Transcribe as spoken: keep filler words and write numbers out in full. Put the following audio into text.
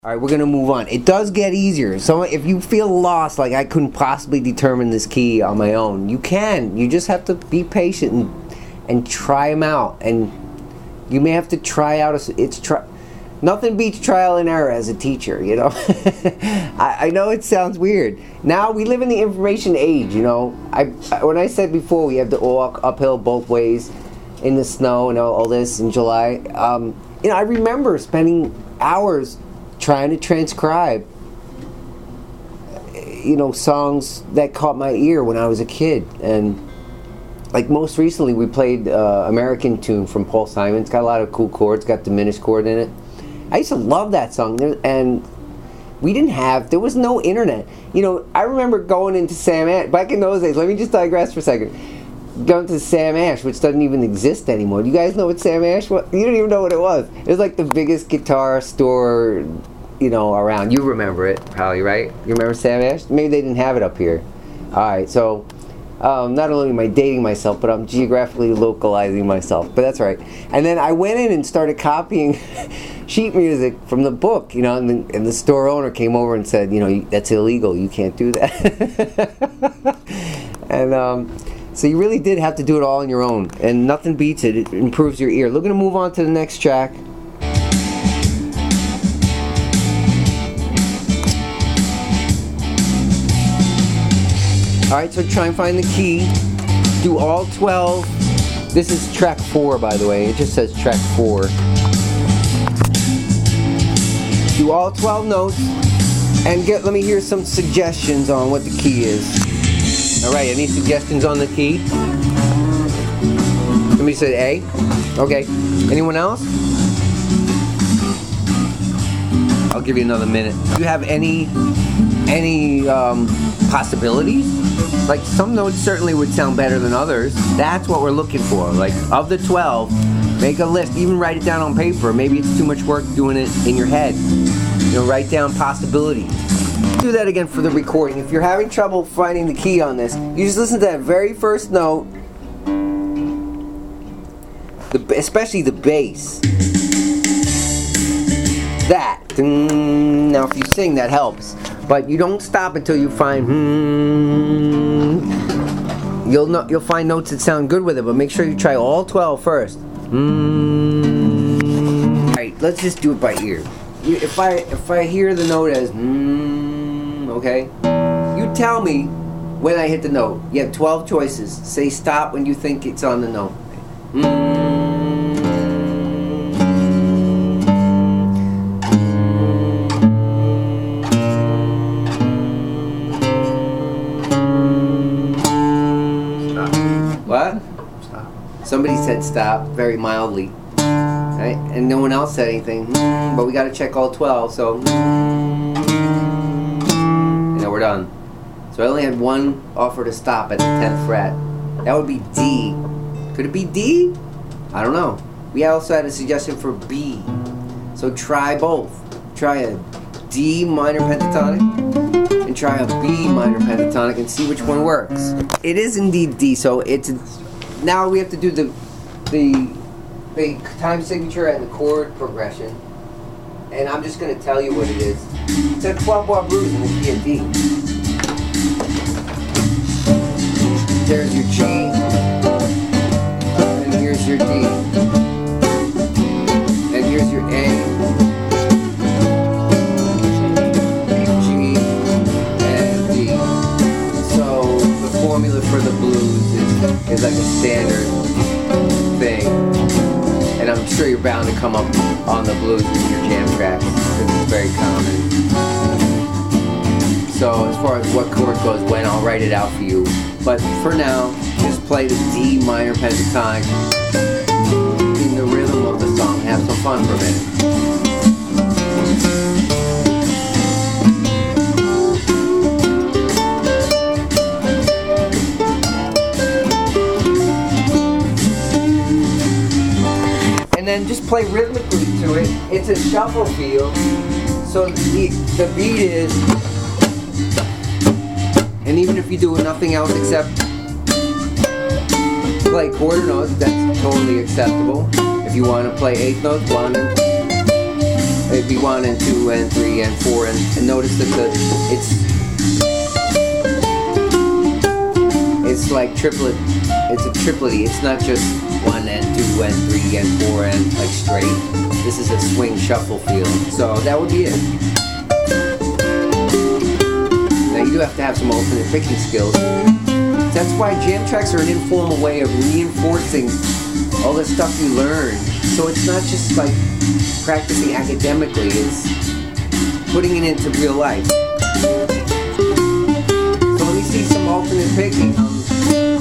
Alright, we're gonna move on. It does get easier. So if you feel lost, like I couldn't possibly determine this key on my own, you can. You just have to be patient and, and try them out. And you may have to try out a, it's try, nothing beats trial and error as a teacher, you know. I, I know it sounds weird. Now we live in the information age, you know. I when I said before we have to walk uphill both ways in the snow and all, all this in July. Um, you know, I remember spending hours trying to transcribe, you know, songs that caught my ear when I was a kid. And like most recently we played uh, American Tune from Paul Simon. It's got a lot of cool chords, got diminished chord in it. I used to love that song. There, and we didn't have, there was no internet. You know, I remember going into Sam Ash, back in those days, let me just digress for a second. Going to Sam Ash, which doesn't even exist anymore. Do you guys know what Sam Ash was? You don't even know what it was. It was like the biggest guitar store, you know, around. You remember it, probably, right? You remember Sam Ash? Maybe they didn't have it up here. Alright, so um, not only am I dating myself, but I'm geographically localizing myself. But that's right. And then I went in and started copying sheet music from the book, you know, and the, and the store owner came over and said, you know, that's illegal. You can't do that. and um, so you really did have to do it all on your own. And nothing beats it. It improves your ear. We're going to move on to the next track. Alright, so try and find the key. Do all twelve. This is track four, by the way. It just says track four. Do all twelve notes and get. Let me hear some suggestions on what the key is. Alright, any suggestions on the key? Somebody said A. Okay. Anyone else? I'll give you another minute. Do you have any any um, possibilities? Like some notes certainly would sound better than others. That's what we're looking for. Like of the twelve, make a list. Even write it down on paper. Maybe it's too much work doing it in your head. You know, write down possibilities. Do that again for the recording. If you're having trouble finding the key on this, you just listen to that very first note, the, especially the bass. That. Now if you sing, that helps. But you don't stop until you find hmm. You'll know, you'll find notes that sound good with it, but make sure you try all twelve first. Hmm. Alright, let's just do it by ear. If I if I hear the note as hmm, okay, you tell me when I hit the note. You have twelve choices. Say stop when you think it's on the note. Hmm. What? Stop. Somebody said stop very mildly, right? And no one else said anything. Mm, but we got to check all twelve, so mm, and then we're done. So I only had one offer to stop at the tenth fret. That would be D. Could it be D? I don't know. We also had a suggestion for B. So try both. Try a D minor pentatonic and try a B minor pentatonic and see which one works. It is indeed D, so it's a, now we have to do the the the time signature and the chord progression, and I'm just going to tell you what it is. It's a twelve bar blues in the key of D. There's your G, and here's your D, and here's your A. Formula for the blues is, is like a standard thing, and I'm sure you're bound to come up on the blues in your jam tracks because it's very common. So as far as what chord goes when, I'll write it out for you, but for now just play the D minor pentatonic in the rhythm of the song and have some fun for a minute. And then just play rhythmically to it. It's a shuffle feel. So the, the beat is, and even if you do nothing else except play quarter notes, that's totally acceptable. If you want to play eighth notes, one, it'd be one and two and three and four, and, and notice that the it's it's like triplet. It's a triplety. It's not just one and two and three and four and like straight. This is a swing shuffle feel. So that would be it. Now you do have to have some alternate picking skills. That's why jam tracks are an informal way of reinforcing all the stuff you learn. So it's not just like practicing academically, it's putting it into real life. So let me see some alternate picking. Um,